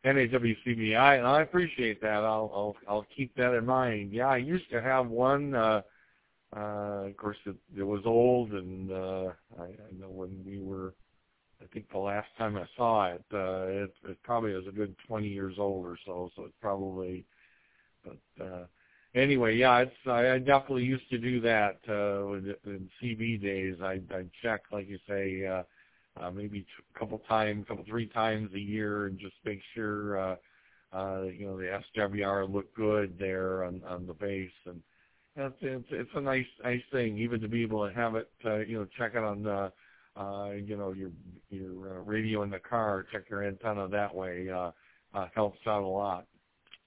NAWCB. And I appreciate that. I'll keep that in mind. Yeah, I used to have one. Of course, it was old, and I know when we were. I think the last time I saw it, it probably was a good 20 years old or so. So it's probably. But anyway, yeah, I definitely used to do that in CB days. I'd check, like you say, maybe three times a year, and just make sure the SWR looked good there on the base, and it's a nice thing, even to be able to have it, check it on your radio in the car, check your antenna that way, helps out a lot.